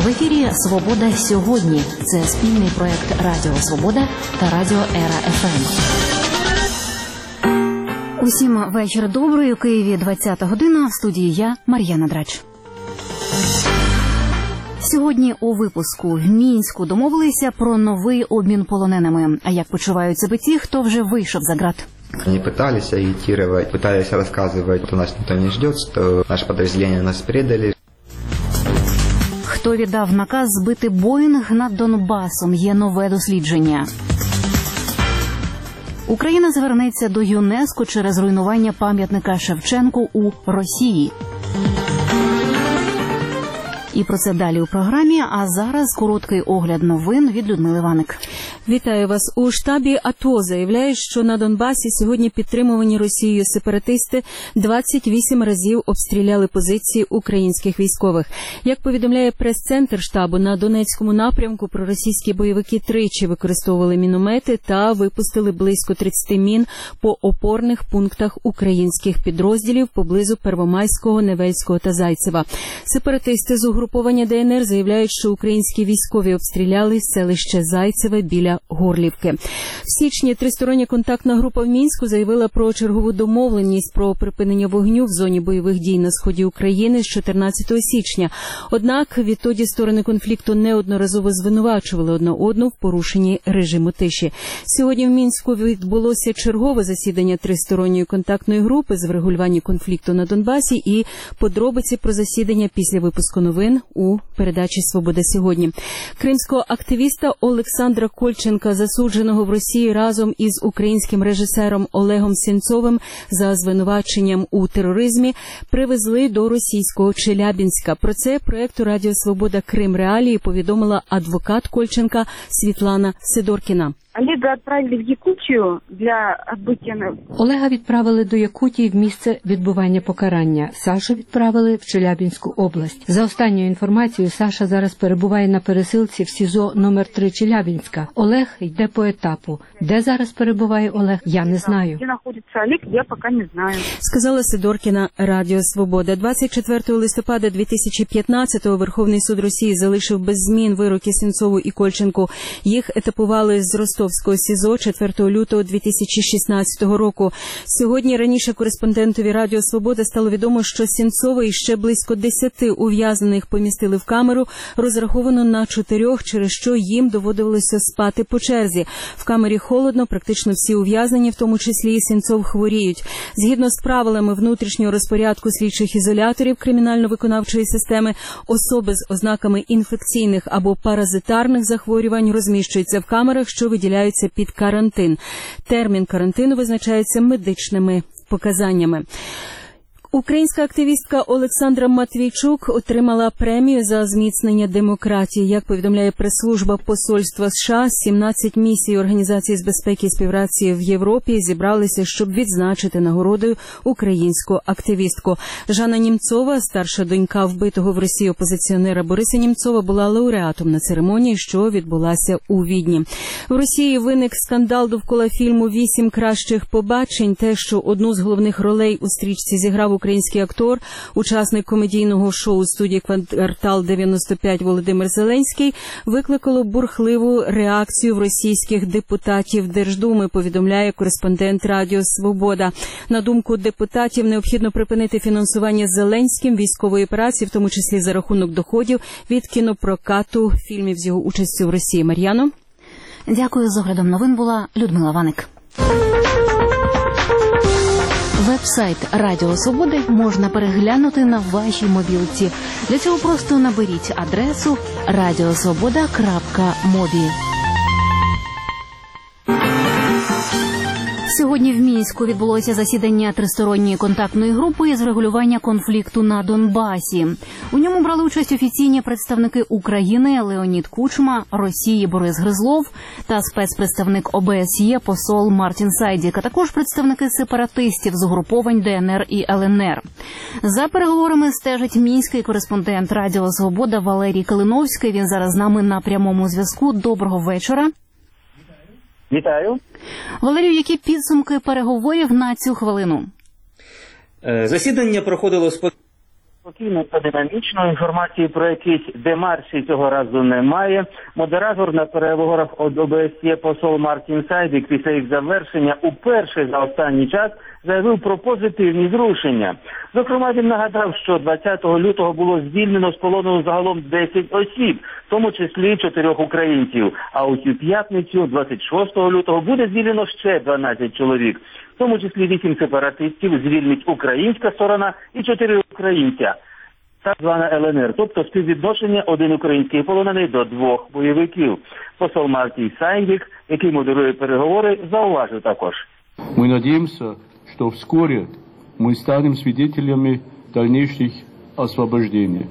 В ефірі «Свобода сьогодні». Це спільний проект Радіо Свобода та Радіо Ера ФМ. Усім вечір добрий. У Києві 20 година. В студії я, Мар'яна Драч. Сьогодні у випуску в Мінську домовилися про новий обмін полоненими. А як почувають себе ті, хто вже вийшов за ґрат? Они пытались агитировать, пытались рассказывать, что нас никто не ждет, что наше подразделение нас предали. Хто віддав наказ збити Боїнг над Донбасом? Є нове дослідження. Україна звернеться до ЮНЕСКО через руйнування пам'ятника Шевченку у Росії. І про це далі у програмі, а зараз короткий огляд новин від Людмили Ваник. Вітаю вас. У штабі АТО заявляють, що на Донбасі сьогодні підтримувані Росією сепаратисти 28 разів обстріляли позиції українських військових. Як повідомляє прес-центр штабу, на Донецькому напрямку проросійські бойовики тричі використовували міномети та випустили близько 30 мін по опорних пунктах українських підрозділів поблизу Первомайського, Невельського та Зайцева. Сепаратисти з угруповання ДНР заявляють, що українські військові обстріляли селище Зайцеве біля Горлівки. В січні тристороння контактна група в Мінську заявила про чергову домовленість про припинення вогню в зоні бойових дій на сході України з 14 січня. Однак відтоді сторони конфлікту неодноразово звинувачували одна одну в порушенні режиму тиші. Сьогодні в Мінську відбулося чергове засідання тристоронньої контактної групи з врегулювання конфлікту на Донбасі і подробиці про засідання після випуску новин у передачі «Свобода сьогодні». Кримського активіста Олександра Кольченка, засудженого в Росії разом із українським режисером Олегом Сенцовим за звинуваченням у тероризмі, привезли до російського Челябінська. Про це проєкту «Радіо Свобода Крим Реалії» повідомила адвокат Кольченка Світлана Сидоркіна. Олега відправили в Якутію для відбуття. Олега відправили до Якутії в місце відбування покарання. Сашу відправили в Челябінську область. За останньою інформацією, Саша зараз перебуває на пересилці в СІЗО номер 3 Челябінська. Олег йде по етапу. Де зараз перебуває Олег, я не знаю. Де знаходиться Олег, я поки не знаю. Сказала Сидоркіна Радіо Свобода. 24 листопада 2015-го Верховний суд Росії залишив без змін вироки Сенцову і Кольченку. Їх етапували з Ростовського СІЗО 4 лютого 2016 року. Сьогодні раніше кореспондентові Радіо Свобода стало відомо, що Сенцова і ще близько 10 ув'язнених помістили в камеру, розраховану на 4, через що їм доводилося спати по черзі. В камері холодно, практично всі ув'язнені, в тому числі і Сенцов, хворіють. Згідно з правилами внутрішнього розпорядку слідчих ізоляторів кримінально-виконавчої системи, особи з ознаками інфекційних або паразитарних захворювань розміщуються в камерах, що виділяються під карантин. Термін карантину визначається медичними показаннями. Українська активістка Олександра Матвійчук отримала премію за зміцнення демократії. Як повідомляє прес-служба посольства США, 17 місій Організації з безпеки і співпраці в Європі зібралися, щоб відзначити нагородою українську активістку. Жанна Німцова, старша донька вбитого в Росії опозиціонера Бориса Німцова, була лауреатом на церемонії, що відбулася у Відні. В Росії виник скандал довкола фільму «8 кращих побачень». Те, що одну з головних ролей у стрічці зіграв український актор, учасник комедійного шоу студії «Квартал 95» Володимир Зеленський, викликало бурхливу реакцію в російських депутатів Держдуми, повідомляє кореспондент Радіо Свобода. На думку депутатів, необхідно припинити фінансування Зеленським військової операції, в тому числі за рахунок доходів від кінопрокату фільмів з його участю в Росії. Мар'яно? Дякую. З оглядом новин була Людмила Ваник. Веб-сайт Радіо Свободи можна переглянути на вашій мобілці. Для цього просто наберіть адресу radiosvoboda.mobi. Сьогодні в Мінську відбулося засідання тристоронньої контактної групи з регулювання конфлікту на Донбасі. У ньому брали участь офіційні представники України Леонід Кучма, Росії Борис Гризлов та спецпредставник ОБСЄ посол Мартін Сайдік, а також представники сепаратистів з угруповань ДНР і ЛНР. За переговорами стежить мінський кореспондент Радіо Свобода Валерій Калиновський. Він зараз з нами на прямому зв'язку. Доброго вечора. Вітаю. Валерію, які підсумки переговорів на цю хвилину? Засідання проходило Спокійно та динамічно, інформації про якісь демарші цього разу немає. Модератор на переговорах ОБСЄ посол Мартін Сайдік після їх завершення уперше за останній час заявив про позитивні зрушення. Зокрема, він нагадав, що 20 лютого було звільнено з полону загалом 10 осіб, в тому числі 4 українців. А у цю п'ятницю, 26 лютого, буде звільнено ще 12 чоловік. В тому числі 8 сепаратистів звільнить українська сторона і 4 українця, так звана ЛНР, тобто співвідношення 1 український полонений до 2 бойовиків. Посол Мартін Сайдік, який модерує переговори, зауважив також. Мы надеемся, что вскоре мы станем свидетелями дальнейших освобождений.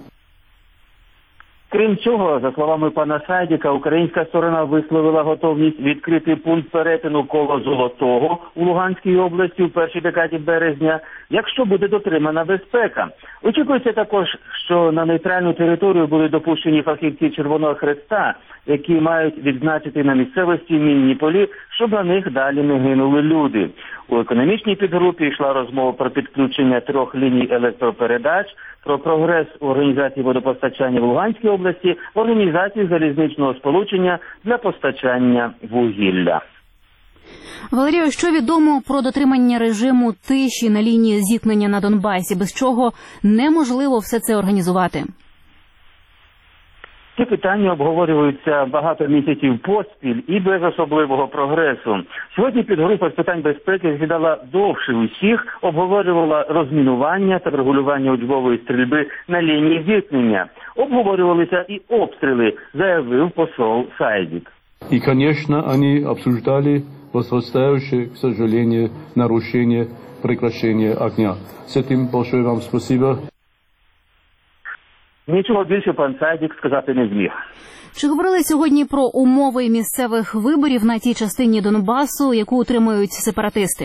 Крім цього, за словами пана Сайдіка, українська сторона висловила готовність відкрити пункт перетину коло Золотого у Луганській області в першій декаді березня, якщо буде дотримана безпека. Очікується також, що на нейтральну територію будуть допущені фахівці Червоного Хреста, які мають відзначити на місцевості мінні полі, щоб на них далі не гинули люди. У економічній підгрупі йшла розмова про підключення 3 ліній електропередач, про прогрес у організації водопостачання в Луганській області, організації залізничного сполучення для постачання вугілля. Валерію, що відомо про дотримання режиму тиші на лінії зіткнення на Донбасі, без чого неможливо все це організувати? Ці питання обговорюються багато місяців поспіль і без особливого прогресу. Сьогодні підгрупа з питань безпеки засідала довше усіх, обговорювала розмінування та врегулювання учбової стрільби на лінії зіткнення. Обговорювалися і обстріли, заявив посол Сайдік. И, конечно, они обсуждали возрастающее, к сожалению, нарушение прекращения огня. С этим большое вам спасибо. Нічого більше пан Сайдік сказати не зміг. Чи говорили сьогодні про умови місцевих виборів на тій частині Донбасу, яку утримують сепаратисти?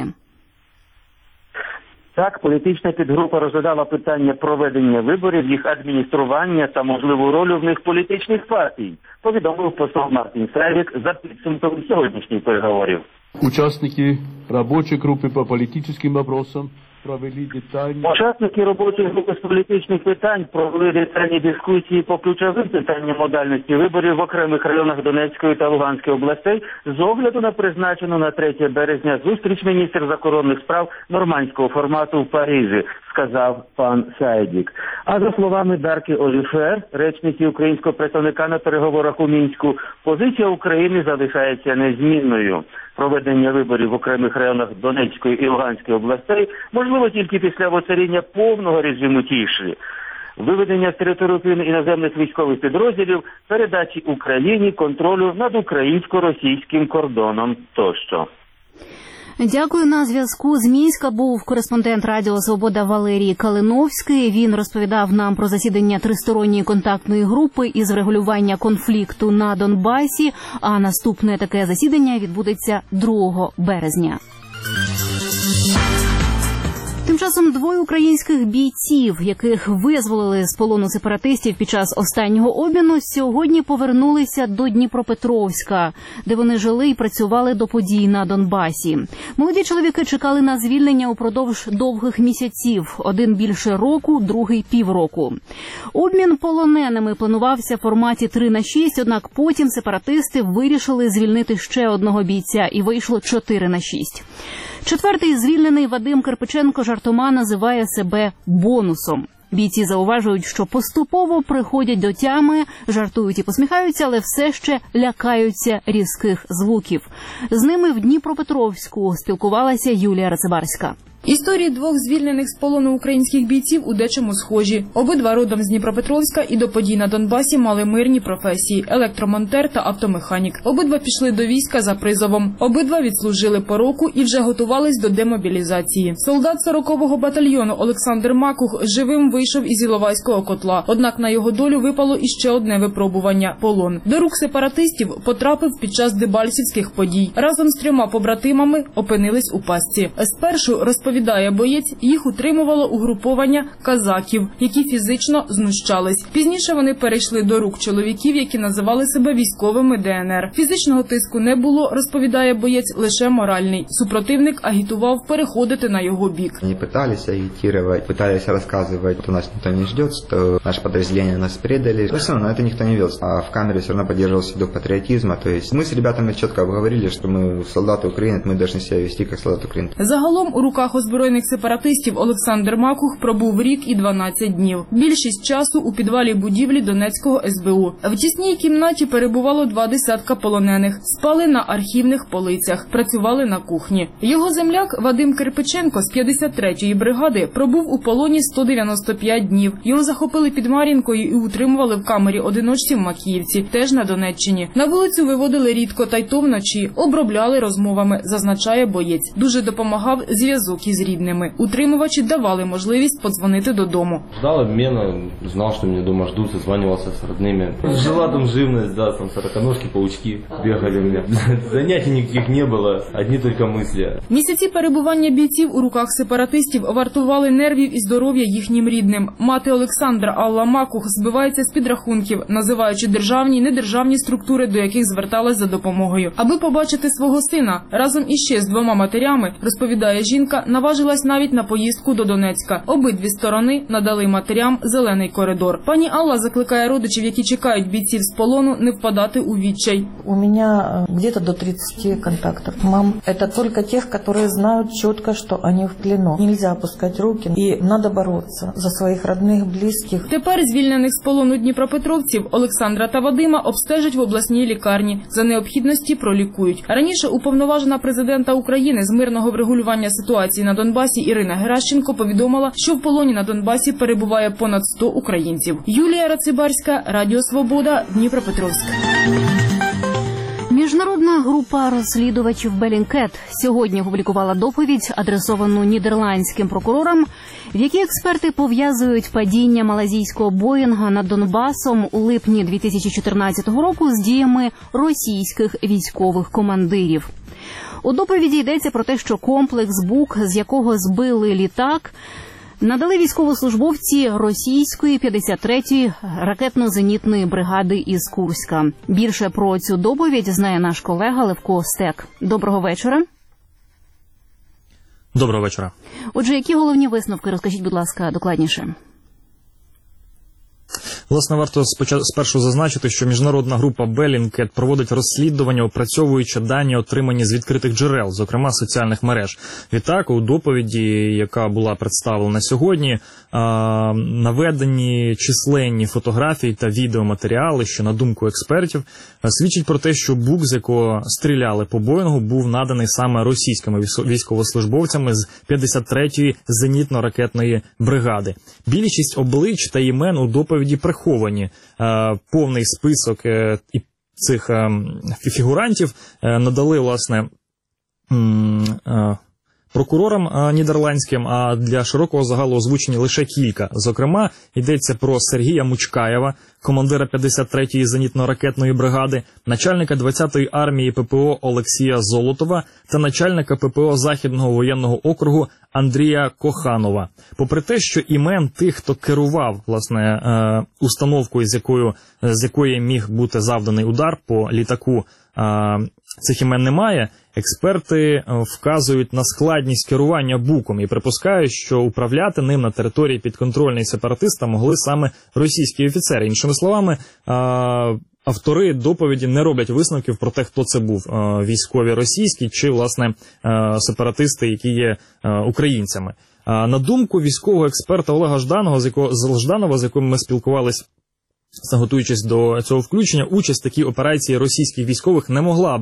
Так, політична підгрупа розглядала питання проведення виборів, їх адміністрування та можливу роль в них політичних партій, повідомив посол Мартін Сайдік за підсумком сьогоднішніх переговорів. Участники рабочей группы по политическим вопросам провели детальні... Учасники робочої групи з політичних питань провели детальні дискусії по ключовим питанням модальності виборів в окремих районах Донецької та Луганської областей з огляду на призначену на 3 березня зустріч міністр закордонних справ нормандського формату в Парижі, сказав пан Сайдік. А за словами Дарки Оліфер, речниці українського представника на переговорах у Мінську, позиція України залишається незмінною. Проведення виборів в окремих районах Донецької і Луганської областей можливо тільки після воцаріння повного режиму тиші, виведення з території України іноземних військових підрозділів, передачі Україні контролю над українсько-російським кордоном тощо. Дякую. На зв'язку з Мінська був кореспондент Радіо Свобода Валерій Калиновський. Він розповідав нам про засідання тристоронньої контактної групи із врегулювання конфлікту на Донбасі, а наступне таке засідання відбудеться 2 березня. Тим часом 2 українських бійців, яких визволили з полону сепаратистів під час останнього обміну, сьогодні повернулися до Дніпропетровська, де вони жили і працювали до подій на Донбасі. Молоді чоловіки чекали на звільнення упродовж довгих місяців. Один більше року, другий півроку. Обмін полоненими планувався в форматі 3-6, однак потім сепаратисти вирішили звільнити ще одного бійця і вийшло 4-6. 4-й звільнений Вадим Кирпиченко жартома називає себе бонусом. Бійці зауважують, що поступово приходять до тями, жартують і посміхаються, але все ще лякаються різких звуків. З ними в Дніпропетровську спілкувалася Юлія Рацебарська. Історії 2 звільнених з полону українських бійців у дечому схожі. Обидва родом з Дніпропетровська і до подій на Донбасі мали мирні професії – електромонтер та автомеханік. Обидва пішли до війська за призовом. Обидва відслужили по року і вже готувались до демобілізації. Солдат 40-го батальйону Олександр Макух живим вийшов із Іловайського котла. Однак на його долю випало іще одне випробування – полон. До рук сепаратистів потрапив під час дебальцівських подій. Разом з 3 побратимами опинились у пастці. Спершу розповідали розповідає боєць, їх утримувало угруповання казаків, які фізично знущались. Пізніше вони перейшли до рук чоловіків, які називали себе військовими ДНР. Фізичного тиску не було, розповідає боєць, лише моральний. Супротивник агітував переходити на його бік. Они пытались агитировать, пытались рассказывать, что нас никто не ждет, что наше подразделение нас предали. Но все равно это никто не вел. А в камере все равно поддерживался дух патриотизма. То есть мы с ребятами четко обговорили, что мы солдаты Украины, мы должны себя вести как солдаты Украины. Загалом у руках озброєних сепаратистів Олександр Макух пробув рік і 12 днів. Більшість часу у підвалі будівлі Донецького СБУ. В тісній кімнаті перебувало 20 полонених. Спали на архівних полицях, працювали на кухні. Його земляк Вадим Кирпиченко з 53-ї бригади пробув у полоні 195 днів. Його захопили під Мар'їнкою і утримували в камері-одиночці в Макіївці, теж на Донеччині. На вулицю виводили рідко, та й то вночі. Обробляли розмовами, зазначає боєць. Дуже допомагав зв'язок із рідними. Утримувачі давали можливість подзвонити додому. Ждал обмена, знал, что меня дома ждут, созванивался с родными. Жила там живность, да, там сороконожки, паучки бегали у меня. Занятий никаких не было, одни только мысли. Місяці перебування бійців у руках сепаратистів вартували нервів і здоров'я їхнім рідним. Мати Олександра Алла Макух збивається з підрахунків, називаючи державні і недержавні структури, до яких зверталась за допомогою. Аби побачити свого сина, разом іще з 2 матерями, розповідає жінка, наважилась навіть на поїздку до Донецька. Обидві сторони надали матерям зелений коридор. Пані Алла закликає родичів, які чекають бійців з полону, не впадати у відчай. У меня где-то до 30 контактов. Мам, это только тех, которые знают четко, что они в плену. Нельзя опускать руки, и надо бороться за своих родных, близких. Тепер звільнених з полону дніпропетровців Олександра та Вадима обстежать в обласній лікарні. За необхідності пролікують. Раніше уповноважена президента України з мирного врегулювання ситуації на Донбасі Ірина Геращенко повідомила, що в полоні на Донбасі перебуває понад 100 українців. Юлія Рацибарська, Радіо Свобода, Дніпропетровськ. Міжнародна група розслідувачів Bellingcat сьогодні опублікувала доповідь, адресовану нідерландським прокурорам, в якій експерти пов'язують падіння малазійського Боїнга над Донбасом у липні 2014 року з діями російських військових командирів. У доповіді йдеться про те, що комплекс БУК, з якого збили літак, надали військовослужбовці російської 53-ї ракетно-зенітної бригади із Курська. Більше про цю доповідь знає наш колега Левко Стек. Доброго вечора. Доброго вечора. Отже, які головні висновки, розкажіть, будь ласка, докладніше. Власне, варто спершу зазначити, що міжнародна група Bellingcat проводить розслідування, опрацьовуючи дані, отримані з відкритих джерел, зокрема соціальних мереж. Відтак, у доповіді, яка була представлена сьогодні, наведені численні фотографії та відеоматеріали, що, на думку експертів, свідчить про те, що БУК, з якого стріляли по Боїнгу, був наданий саме російськими військовослужбовцями з 53-ї зенітно-ракетної бригади. Більшість облич та імен у доповіді приховані. Повний список цих фігурантів надали, власне, прокурорам нідерландським, а для широкого загалу озвучені лише кілька. Зокрема, йдеться про Сергія Мучкаєва, командира 53-ї зенітно-ракетної бригади, начальника 20-ї армії ППО Олексія Золотова та начальника ППО Західного воєнного округу Андрія Коханова. Попри те, що імен тих, хто керував, власне, установкою, з якої міг бути завданий удар по літаку, цих імен немає, експерти вказують на складність керування БУКом і припускають, що управляти ним на території підконтрольної сепаратиста могли саме російські офіцери. Іншими словами, автори доповіді не роблять висновків про те, хто це був, військові російські чи, власне, сепаратисти, які є українцями. На думку військового експерта Олега Жданова, з яким ми спілкувалися, готуючись до цього включення, участь в такій операції російських військових не могла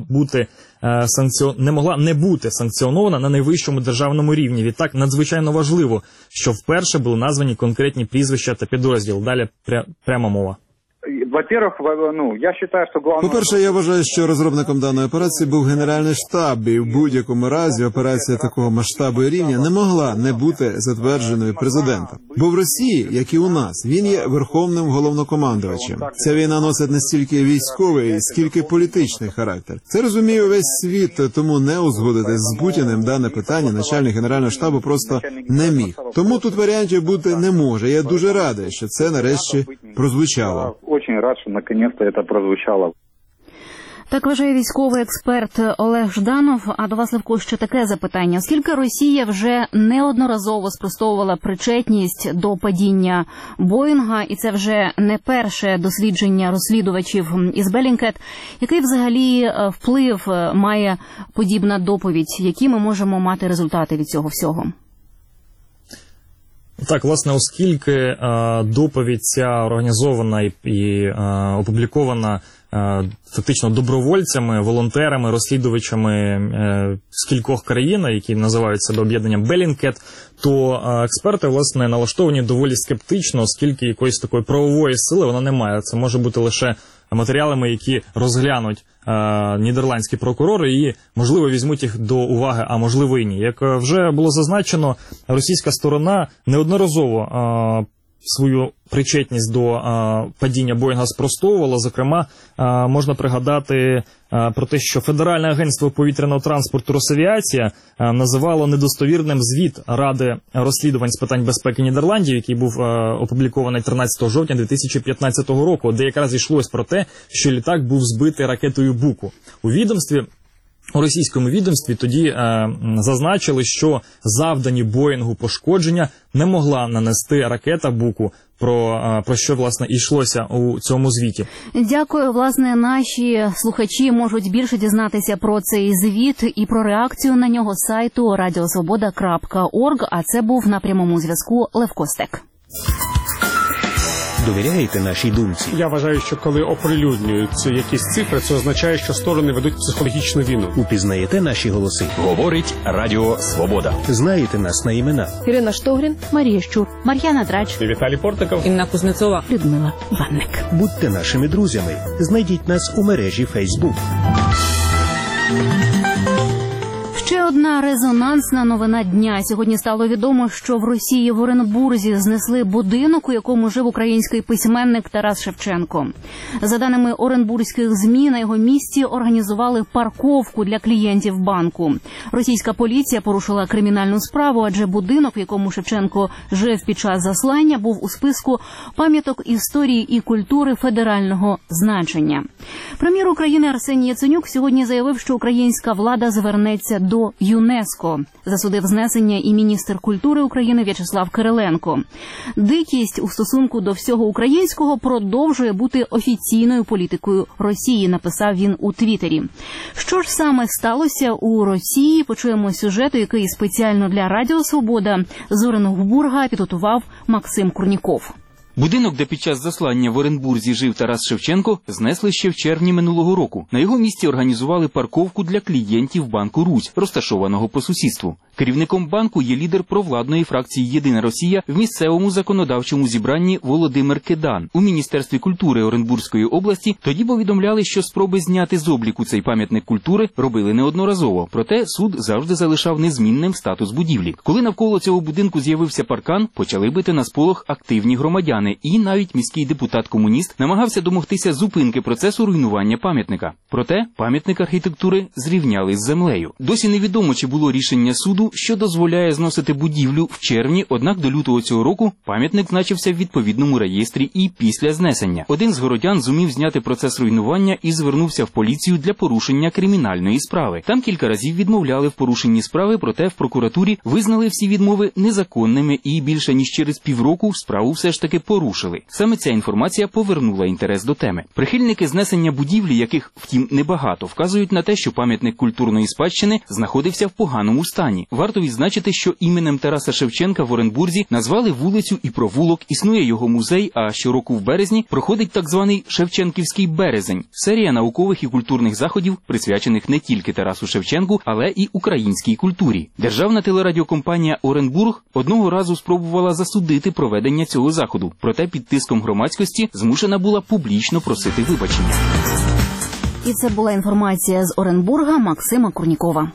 не бути санкціонована на найвищому державному рівні. Відтак, надзвичайно важливо, що вперше були названі конкретні прізвища та підрозділ. Далі пряма мова. Во-первых, я считаю, что главное... По-перше, я вважаю, що розробником даної операції був Генеральний штаб, і в будь-якому разі операція такого масштабу і рівня не могла не бути затвердженою президентом. Бо в Росії, як і у нас, він є верховним головнокомандувачем. Ця війна носить не стільки військовий, скільки політичний характер. Це розуміє весь світ, тому не узгодити з Путіним дане питання начальник Генерального штабу просто не міг. Тому тут варіантів бути не може. Я дуже радий, що це нарешті прозвучало. Очень рад, що наконец-то це прозвучало. Так вважає військовий експерт Олег Жданов. А до вас, Левко, ще таке запитання. Оскільки Росія вже неодноразово спростовувала причетність до падіння Боїнга, і це вже не перше дослідження розслідувачів із Bellingcat, який взагалі вплив має подібна доповідь? Які ми можемо мати результати від цього всього? Так, власне, оскільки доповідь ця організована і опублікована фактично добровольцями, волонтерами, розслідувачами з кількох країн, які називають себе об'єднанням Bellingcat, то експерти, власне, налаштовані доволі скептично, оскільки якоїсь такої правової сили вона не має. Це може бути лише матеріалами, які розглянуть нідерландські прокурори і, можливо, візьмуть їх до уваги, а можливо і ні. Як вже було зазначено, російська сторона неодноразово свою причетність до падіння Боїнга спростовувала. Зокрема, можна пригадати про те, що Федеральне агентство повітряного транспорту «Росавіація» називало недостовірним звіт Ради розслідувань з питань безпеки Нідерландів, який був опублікований 13 жовтня 2015 року, де якраз йшлось про те, що літак був збитий ракетою Буку. У російському відомстві тоді зазначили, що завдані Боїнгу пошкодження не могла нанести ракета Буку, про що, власне, йшлося у цьому звіті. Дякую. Власне, наші слухачі можуть більше дізнатися про цей звіт і про реакцію на нього з сайту radiosvoboda.org, а це був на прямому зв'язку Левко Стек. Довіряєте нашій думці? Я вважаю, що коли оприлюднюють якісь цифри, це означає, що сторони ведуть психологічну війну. Упізнаєте наші голоси? Говорить Радіо Свобода. Знаєте нас на імена? Ірина Штогрін, Марія Щур, Мар'яна Драч, Віталій Портиков, Інна Кузнецова, Людмила Ванник. Будьте нашими друзями. Знайдіть нас у мережі Facebook. Ще одна резонансна новина дня. Сьогодні стало відомо, що в Росії в Оренбурзі знесли будинок, у якому жив український письменник Тарас Шевченко. За даними оренбурзьких ЗМІ, на його місці організували парковку для клієнтів банку. Російська поліція порушила кримінальну справу, адже будинок, в якому Шевченко жив під час заслання, був у списку пам'яток історії і культури федерального значення. Прем'єр України Арсеній Яценюк сьогодні заявив, що українська влада звернеться до ЮНЕСКО. Засудив знесення і міністр культури України В'ячеслав Кириленко. Дикість у стосунку до всього українського продовжує бути офіційною політикою Росії, написав він у Твіттері. Що ж саме сталося у Росії, почуємо з сюжету, який спеціально для Радіо Свобода з Оренбурга підготував Максим Курніков. Будинок, де під час заслання в Оренбурзі жив Тарас Шевченко, знесли ще в червні минулого року. На його місці організували парковку для клієнтів банку «Русь», розташованого по сусідству. Керівником банку є лідер провладної фракції «Єдина Росія» в місцевому законодавчому зібранні Володимир Кедан. У Міністерстві культури Оренбурзької області тоді повідомляли, що спроби зняти з обліку цей пам'ятник культури робили неодноразово. Проте суд завжди залишав незмінним статус будівлі. Коли навколо цього будинку з'явився паркан, почали бити на сполох активні громадяни. І навіть міський депутат-комуніст намагався домогтися зупинки процесу руйнування пам'ятника. Проте пам'ятник архітектури зрівняли з землею. Досі невідомо, чи було рішення суду, що дозволяє зносити будівлю в червні, однак до лютого цього року пам'ятник значився в відповідному реєстрі і після знесення. Один з городян зумів зняти процес руйнування і звернувся в поліцію для порушення кримінальної справи. Там кілька разів відмовляли в порушенні справи, проте в прокуратурі визнали всі відмови незаконними і більше ніж через півроку справу все ж таки порушили. Саме ця інформація повернула інтерес до теми. Прихильники знесення будівлі, яких, втім, небагато, вказують на те, що пам'ятник культурної спадщини знаходився в поганому стані. варто відзначити, що іменем Тараса Шевченка в Оренбурзі назвали вулицю і провулок, існує його музей, а щороку в березні проходить так званий Шевченківський березень – серія наукових і культурних заходів, присвячених не тільки Тарасу Шевченку, але і українській культурі. Державна телерадіокомпанія «Оренбург» одного разу спробувала засудити проведення цього заходу, проте під тиском громадськості змушена була публічно просити вибачення. І це була інформація з Оренбурга Максима Курнікова.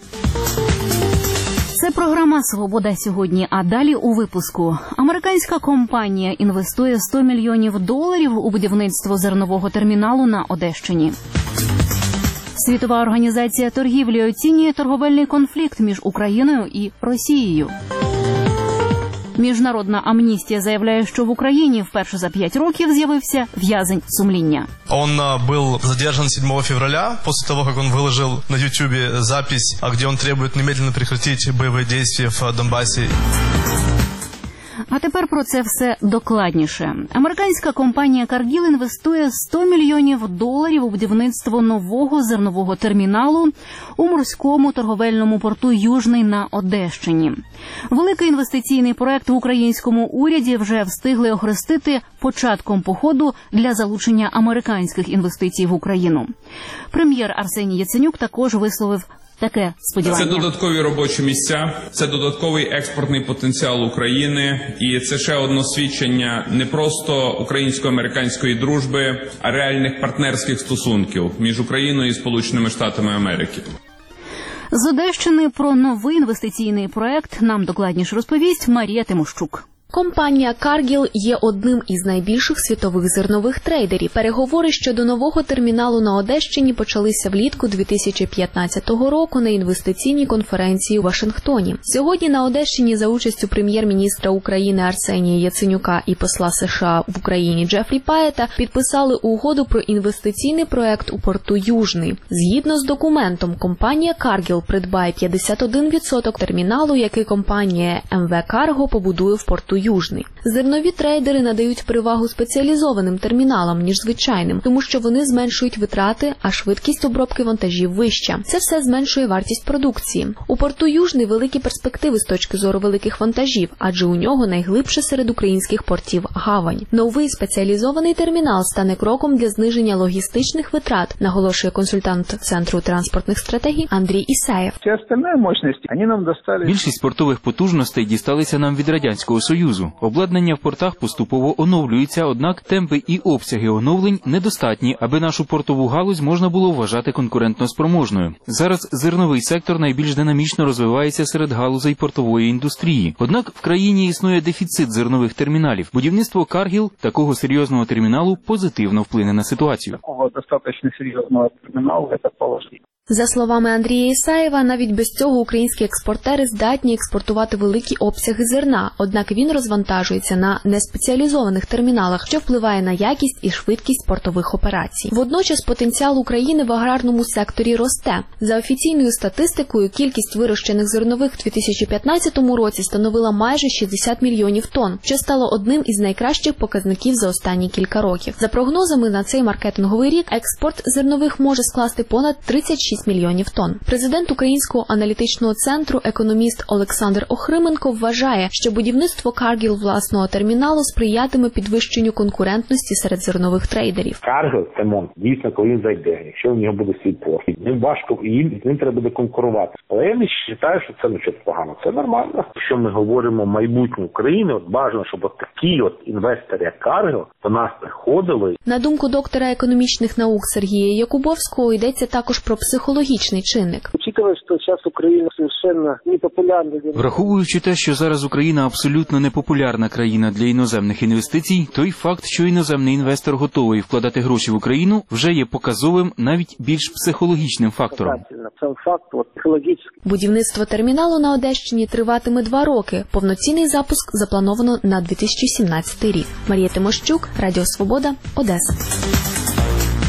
Це програма «Свобода сьогодні», а далі у випуску. Американська компанія інвестує $100 мільйонів у будівництво зернового терміналу на Одещині. Світова організація торгівлі оцінює торговельний конфлікт між Україною і Росією. Міжнародна амністія заявляє, що в Україні вперше за 5 років з'явився в'язень сумління. Он был задержан 7 февраля после того, как он выложил на YouTube запись, где он требует немедленно прекратить боевые действия в Донбассе. А тепер про це все докладніше. Американська компанія Cargill інвестує $100 мільйонів у будівництво нового зернового терміналу у морському торговельному порту Южний на Одещині. Великий інвестиційний проект в українському уряді вже встигли охрестити початком походу для залучення американських інвестицій в Україну. Прем'єр Арсеній Яценюк також висловив таке сподівання. Це додаткові робочі місця, це додатковий експортний потенціал України, і це ще одне свідчення не просто українсько-американської дружби, а реальних партнерських стосунків між Україною і Сполученими Штатами Америки. З Одещини про новий інвестиційний проект нам докладніше розповість Марія Тимощук. Компанія Cargill є одним із найбільших світових зернових трейдерів. Переговори щодо нового терміналу на Одещині почалися влітку 2015 року на інвестиційній конференції у Вашингтоні. Сьогодні на Одещині за участю прем'єр-міністра України Арсенія Яценюка і посла США в Україні Джефрі Паєта підписали угоду про інвестиційний проект у порту Южний. Згідно з документом, компанія Cargill придбає 51% терміналу, який компанія МВ Cargo побудує в порту Южний. Зернові трейдери надають перевагу спеціалізованим терміналам, ніж звичайним, тому що вони зменшують витрати, а швидкість обробки вантажів вища. Це все зменшує вартість продукції. У порту Южний великі перспективи з точки зору великих вантажів, адже у нього найглибше серед українських портів гавань. Новий спеціалізований термінал стане кроком для зниження логістичних витрат, наголошує консультант Центру транспортних стратегій Андрій Ісаєв. Більшість портових потужностей дісталися нам від Радянського Союзу. Обладнання в портах поступово оновлюється, однак темпи і обсяги оновлень недостатні, аби нашу портову галузь можна було вважати конкурентно-спроможною. Зараз зерновий сектор найбільш динамічно розвивається серед галузей портової індустрії. Однак в країні існує дефіцит зернових терміналів. Будівництво Cargill такого серйозного терміналу позитивно вплине на ситуацію. Достатньо серйозного терміналу – це положительно. За словами Андрія Ісаєва, навіть без цього українські експортери здатні експортувати великі обсяги зерна, однак він розвантажується на неспеціалізованих терміналах, що впливає на якість і швидкість портових операцій. Водночас потенціал України в аграрному секторі росте. За офіційною статистикою, кількість вирощених зернових у 2015 році становила майже 60 мільйонів тонн, що стало одним із найкращих показників за останні кілька років. За прогнозами на цей маркетинговий рік, експорт зернових може скласти понад 36 мільйонів тонн. Президент Українського аналітичного центру, економіст Олександр Охрименко, вважає, що будівництво Cargill власного терміналу сприятиме підвищенню конкурентності серед зернових трейдерів. Cargill – це монстр. Дійсно, коли він зайде, якщо в нього буде свій порт, ним важко, і з ним треба буде конкурувати. Але я не вважаю, що це нічого погано. Це нормально. Якщо ми говоримо майбутнє України, от бажано, щоб от такі от інвестори, як Cargill, до нас приходили. На думку доктора економічних наук Сергія Якубовського, йдеться також про психологічний чинник. Учитывая, що зараз Україна совершенно непопулярна. Враховуючи те, що зараз Україна абсолютно непопулярна країна для іноземних інвестицій, той факт, що іноземний інвестор готовий вкладати гроші в Україну, вже є показовим, навіть більш психологічним фактором. Будівництво терміналу на Одещині триватиме 2 роки. Повноцінний запуск заплановано на 2017 рік. Марія Тимощук, Радіо Свобода, Одеса.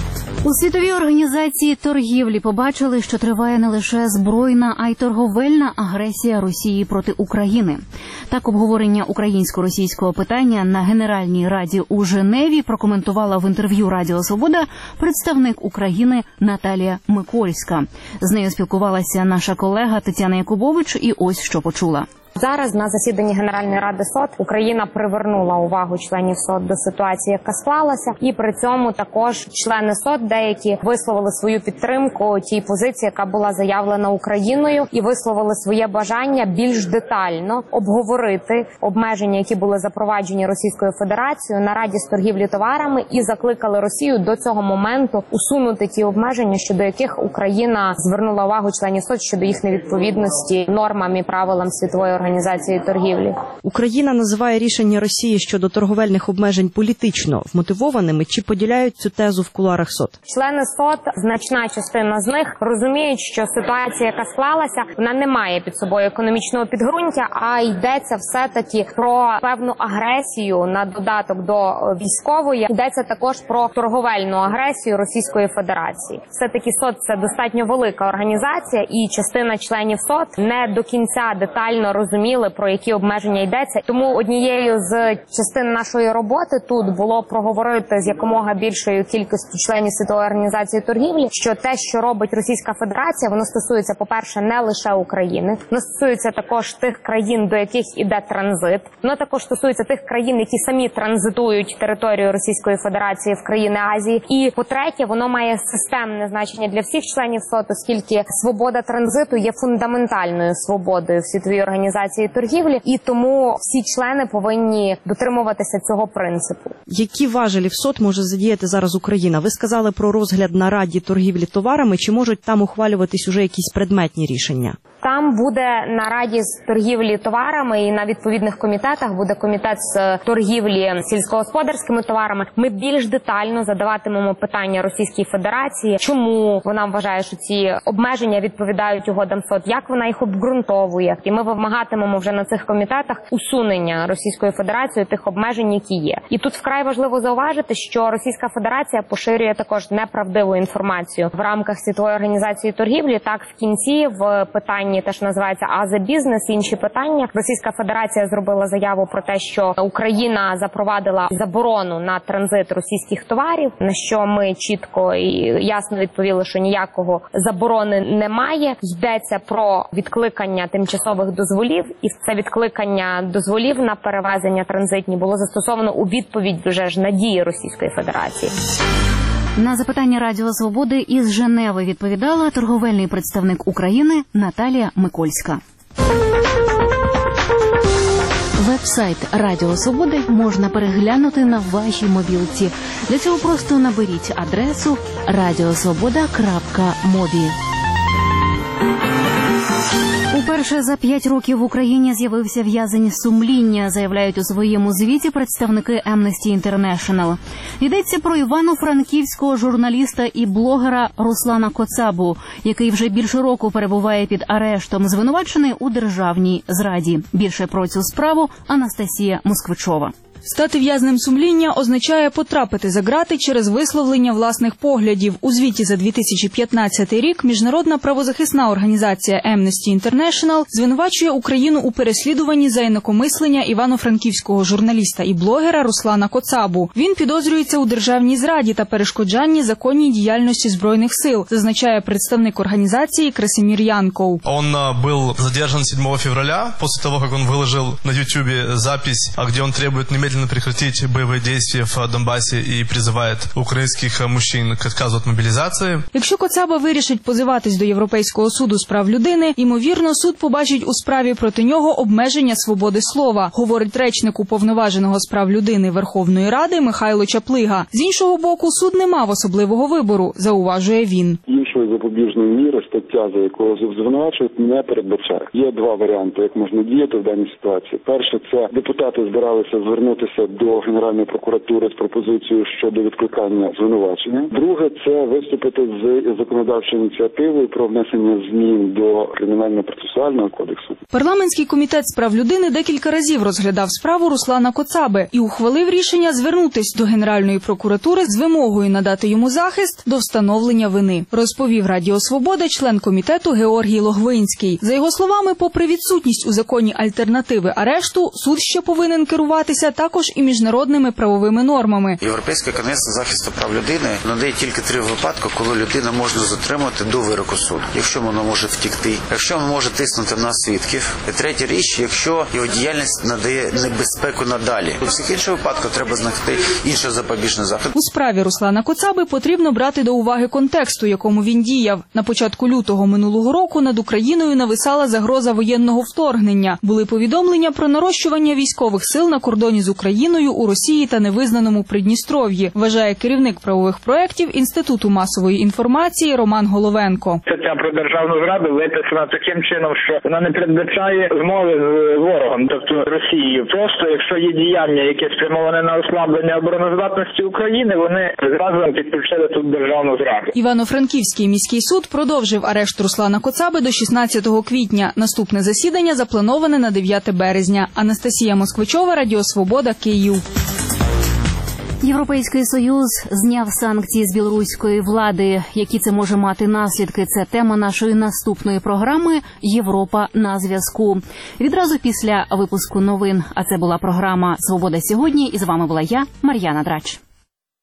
У Світовій організації торгівлі побачили, що триває не лише збройна, а й торговельна агресія Росії проти України. Так, обговорення українсько-російського питання на Генеральній раді у Женеві прокоментувала в інтерв'ю Радіо Свобода представник України Наталія Микольська. З нею спілкувалася наша колега Тетяна Якубович, і ось що почула. Зараз на засіданні Генеральної ради СОТ Україна привернула увагу членів СОТ до ситуації, яка склалася, і при цьому також члени СОТ деякі висловили свою підтримку тій позиції, яка була заявлена Україною, і висловили своє бажання більш детально обговорити обмеження, які були запроваджені Російською Федерацією на Раді з торгівлі товарами, і закликали Росію до цього моменту усунути ті обмеження, щодо яких Україна звернула увагу членів СОТ щодо їх невідповідності нормам і правилам Світової організації торгівлі. Україна називає рішення Росії щодо торговельних обмежень політично вмотивованими. Чи поділяють цю тезу в кулуарах СОТ? Члени СОТ, значна частина з них, розуміють, що ситуація, яка склалася, вона не має під собою економічного підґрунтя, а йдеться все-таки про певну агресію на додаток до військової. Йдеться також про торговельну агресію Російської Федерації. Все-таки СОТ – це достатньо велика організація, і частина членів СОТ не до кінця детально розуміли, про які обмеження йдеться. Тому однією з частин нашої роботи тут було проговорити з якомога більшою кількістю членів Світової організації торгівлі, що те, що робить Російська Федерація, воно стосується, по-перше, не лише України, воно стосується також тих країн, до яких іде транзит, воно також стосується тих країн, які самі транзитують територію Російської Федерації в країни Азії. І, по-третє, воно має системне значення для всіх членів СОТ, оскільки свобода транзиту є фундаментальною свободою в Світовій організації торгівлі, і тому всі члени повинні дотримуватися цього принципу. Які важелі в СОТ може задіяти зараз Україна? Ви сказали про розгляд на Раді торгівлі товарами. Чи можуть там ухвалюватись уже якісь предметні рішення? Там буде на Раді з торгівлі товарами і на відповідних комітетах буде комітет з торгівлі сільськогосподарськими товарами. Ми більш детально задаватимемо питання Російській Федерації, чому вона вважає, що ці обмеження відповідають угодам СОТ, як вона їх обґрунтовує. І ми вимагатимемо вже на цих комітетах усунення Російською Федерацією тих обмежень, які є. І тут вкрай важливо зауважити, що Російська Федерація поширює також неправдиву інформацію в рамках Світової організації торгівлі. Так, в кінці в питанні теж називається «As a Business», інші питання. Російська Федерація зробила заяву про те, що Україна запровадила заборону на транзит російських товарів, на що ми чітко і ясно відповіли, що ніякого заборони немає. Йдеться про відкликання тимчасових дозволів, і це відкликання дозволів на перевезення транзитні було застосовано у відповідь вже ж на дії Російської Федерації. На запитання Радіо Свободи із Женеви відповідала торговельний представник України Наталія Микольська. Веб-сайт Радіо Свободи можна переглянути на вашій мобілці. Для цього просто наберіть адресу radiosvoboda.mobi. Уперше за 5 років в Україні з'явився в'язень сумління, заявляють у своєму звіті представники Amnesty International. Йдеться про івано-франківського журналіста і блогера Руслана Коцабу, який вже більше року перебуває під арештом, звинувачений у державній зраді. Більше про цю справу Анастасія Москвичова. Стати в'язнем сумління означає потрапити за ґрати через висловлення власних поглядів. У звіті за 2015 рік міжнародна правозахисна організація Amnesty International звинувачує Україну у переслідуванні за інакомислення івано-франківського журналіста і блогера Руслана Коцабу. Він підозрюється у державній зраді та перешкоджанні законній діяльності Збройних сил, зазначає представник організації Красимір Янков. Он был задержан 7 февраля после того, как он выложил на YouTube запись, где он требует немедленно прекратить боевые действия в Донбассе и призывает украинских мужчин к отказу от мобилизации. Якщо Коцаба вирішить позиватись до Європейського суду з прав людини, ймовірно, суд побачить у справі проти нього обмеження свободи слова, говорить речник уповноваженого з прав людини Верховної Ради Михайло Чаплига. З іншого боку, суд не мав особливого вибору, зауважує він. іншої запобіжної міри стаття, за якою звинувачують, не передбачає. Є два варіанти, як можна діяти в даній ситуації. Перше, це депутати збиралися звернутися до Генеральної прокуратури з пропозицією щодо відкликання звинувачення. Друге, це виступити з законодавчою ініціативою про внесення змін до Кримінально-процесуального кодексу. Парламентський комітет з прав людини декілька разів розглядав справу Руслана Коцаби і ухвалив рішення звернутись до Генеральної прокуратури з вимогою надати йому захист до встановлення вини, розповів Радіо Свобода член комітету Георгій Логвинський. За його словами, попри відсутність у законі альтернативи арешту, суд ще повинен керуватися також і міжнародними правовими нормами. Європейська конвенція захисту прав людини надає тільки 3 випадки, коли людина можна затримати до вироку суду. Якщо вона може втекти, якщо вона може тиснути на свідків. І третя річ, якщо його діяльність надає небезпеку надалі. У всіх інших випадках треба знайти інший запобіжний захід. У справі Руслана Коцаби потрібно брати до уваги контекст, у якому він діяв. На початку лютого минулого року над Україною нависала загроза воєнного вторгнення. Були повідомлення про нарощування військових сил на кордоні з Україною, у Росії та невизнаному Придністров'ї, вважає керівник правових проєктів Інституту масової інформації Роман Головенко. Стаття про державну зраду виписана таким чином, що вона не передбачає змови з ворогом, тобто Росією. Просто якщо є діяння, яке спрямоване на ослаблення обороноздатності України, вони зразу підключили тут державну зраду. Івано-Франківський міський суд продовжив арешт Руслана Коцаби до 16 квітня. Наступне засідання заплановане на 9 березня. Анастасія Москвичова, Радіо Свобода, Київ. Європейський Союз зняв санкції з білоруської влади. Які це може мати наслідки? Це тема нашої наступної програми «Європа на зв'язку». Відразу після випуску новин. А це була програма «Свобода сьогодні». І з вами була я, Мар'яна Драч.